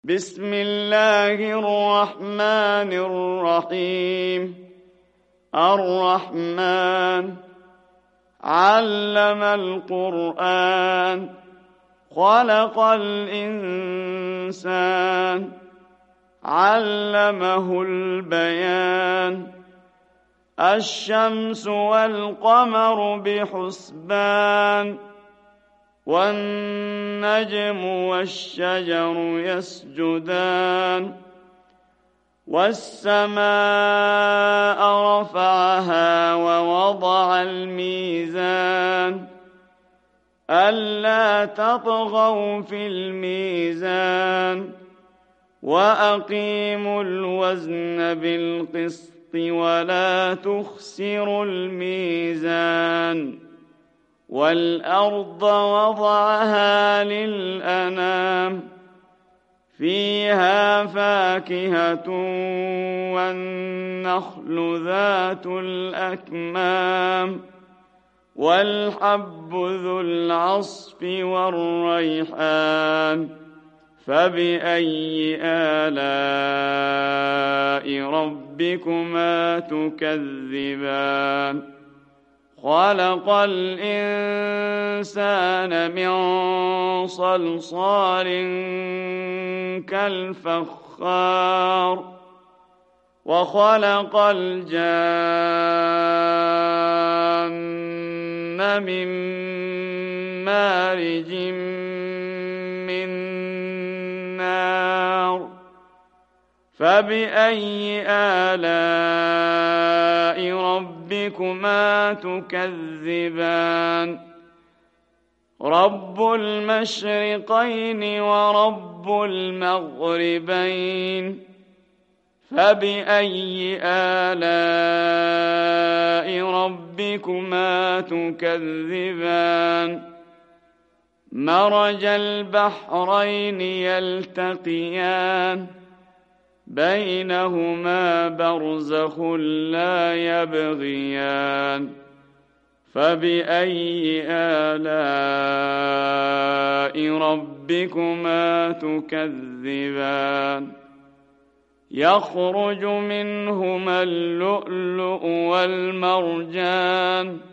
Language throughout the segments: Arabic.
بسم الله الرحمن الرحيم. الرحمن علم القرآن خلق الإنسان علمه البيان الشمس والقمر بحسبان والنجم والشجر يسجدان والسماء رفعها ووضع الميزان ألا تطغوا في الميزان وأقيموا الوزن بالقسط ولا تخسروا الميزان والأرض وضعها للأنام فيها فاكهة والنخل ذات الأكمام والحب ذو العصف والريحان فبأي آلاء ربكما تكذبان خلق الإنسان من صلصال كالفخار وخلق الجان من مارج من نار فبأي آلاء ربكما تكذبان رب المشرقين ورب المغربين فبأي آلاء ربكما تكذبان مرج البحرين يلتقيان بينهما برزخ لا يبغيان فبأي آلاء ربكما تكذبان يخرج منهما اللؤلؤ والمرجان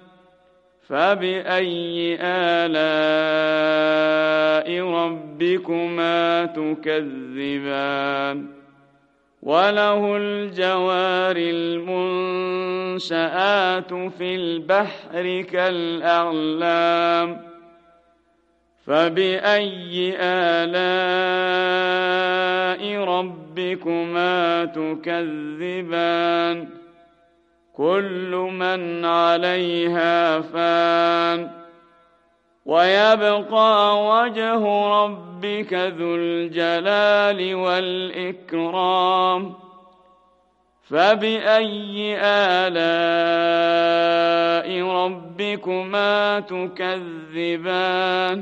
فبأي آلاء ربكما تكذبان وله الجوار المنشآت في البحر كالأعلام فبأي آلاء ربكما تكذبان كل من عليها فان ويبقى وجه ربك ذو الجلال والإكرام فبأي آلاء ربكما تكذبان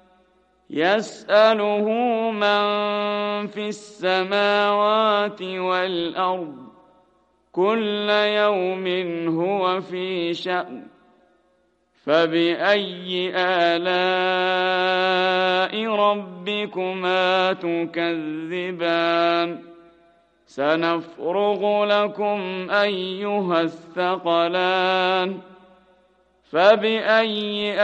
يسأله من في السماوات والأرض كل يوم هو في شأن فبأي آلاء ربكما تكذبان سنفرغ لكم أيها الثقلان فبأي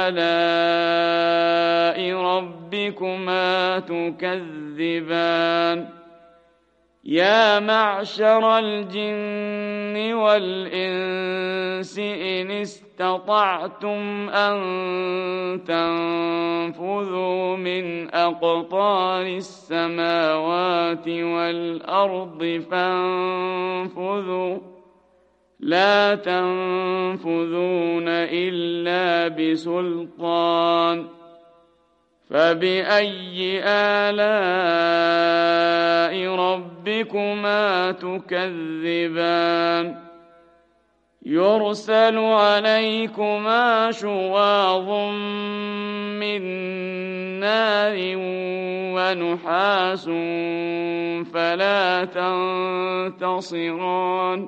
آلاء ربكما تكذبان يا معشر الجن والإنس إن استطعتم أن تنفذوا من أقطار السماوات والأرض فانفذوا لا تنفذون إلا بسلطان فبأي آلاء ربكما تكذبان يرسل عليكما شواظ من نار ونحاس فلا تنتصران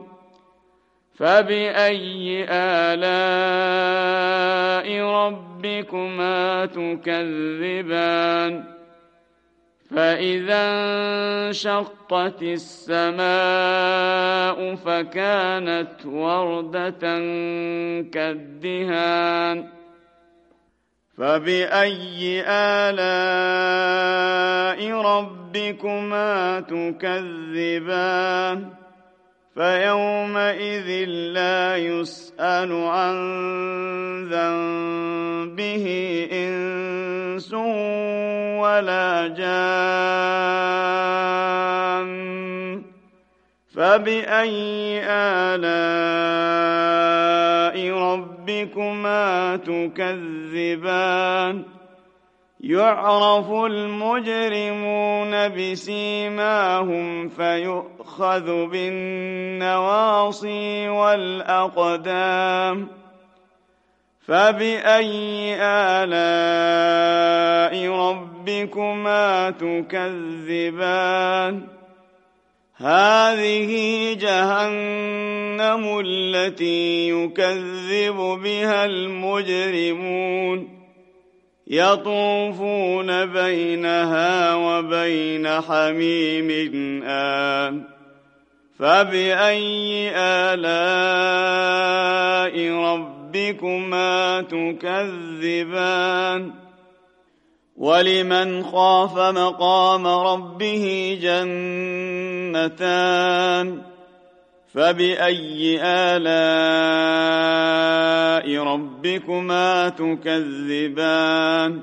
فبأي آلاء ربكما تكذبان فإذا انشقت السماء فكانت وردة كالدهان فبأي آلاء ربكما تكذبان فيومئذ لا يسأل عن ذنبه إنس ولا جان فبأي آلاء ربكما تكذبان يعرف المجرمون بسيماهم فيؤخذ بالنواصي والأقدام فبأي آلاء ربكما تكذبان هذه جهنم التي يكذب بها المجرمون يطوفون بينها وبين حميم آن فبأي آلاء ربكما تكذبان ولمن خاف مقام ربه جنتان فبأي آلاء ربكما تكذبان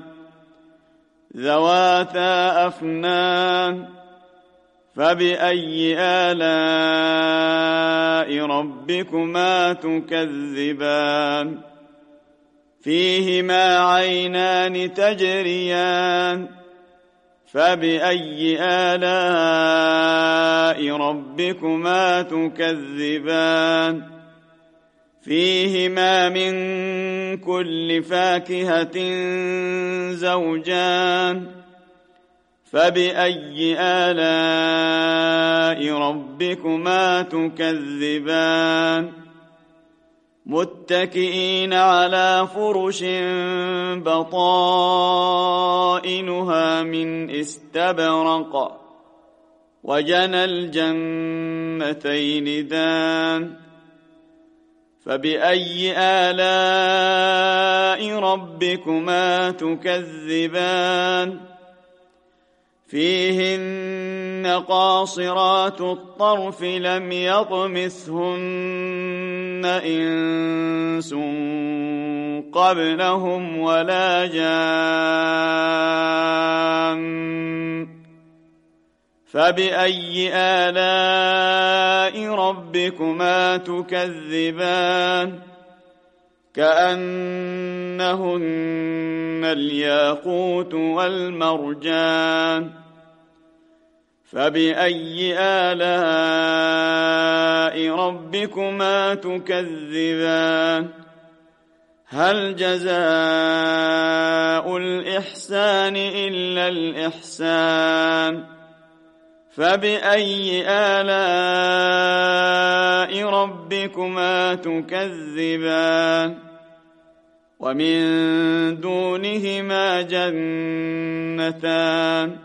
ذواتا أفنان فبأي آلاء ربكما تكذبان فيهما عينان تجريان فبأي آلاء ربكما تكذبان فيهما من كل فاكهة زوجان فبأي آلاء ربكما تكذبان متكئين على فرش بطائنها من استبرق وجنى الجنتين دان فبأي آلاء ربكما تكذبان فيهن قاصرات الطرف لم يطمثهن إنس قبلهم ولا جان فبأي آلاء ربكما تكذبان كأنهن الياقوت والمرجان فبأي آلاء ربكما تكذبان هل جزاء الإحسان إلا الإحسان فبأي آلاء ربكما تكذبان ومن دونهما جنتان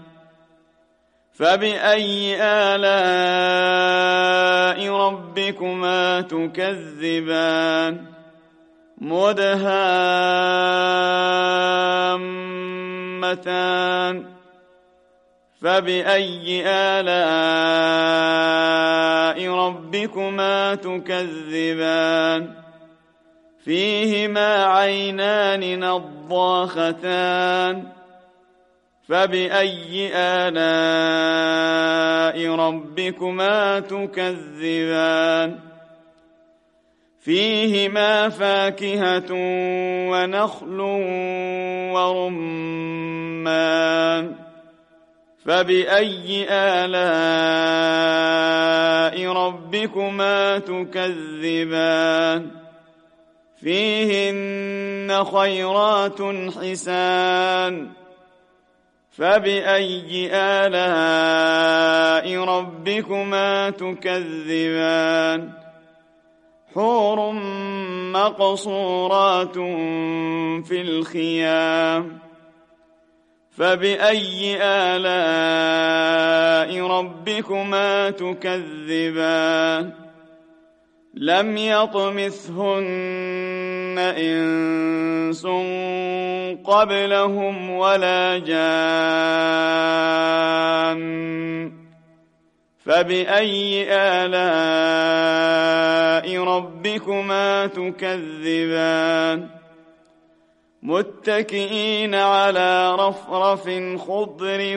فبأي آلاء ربكما تكذبان مدهامتان فبأي آلاء ربكما تكذبان فيهما عينان نضاختان فبأي آلاء ربكما تكذبان فيهما فاكهة ونخل ورمان فبأي آلاء ربكما تكذبان فيهن خيرات حسان فبأي آلاء ربكما تكذبان حور مقصورات في الخيام فبأي آلاء ربكما تكذبان لم يطمثهن إنس قبلهم ولا جان فبأي آلاء ربكما تكذبان متكئين على رفرف خضر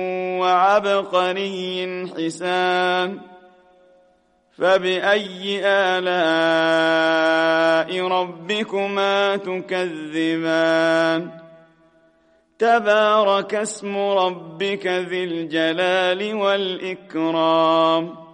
وعبقري حسان فبأي آلاء ربكما تكذبان تبارك اسم ربك ذي الجلال والإكرام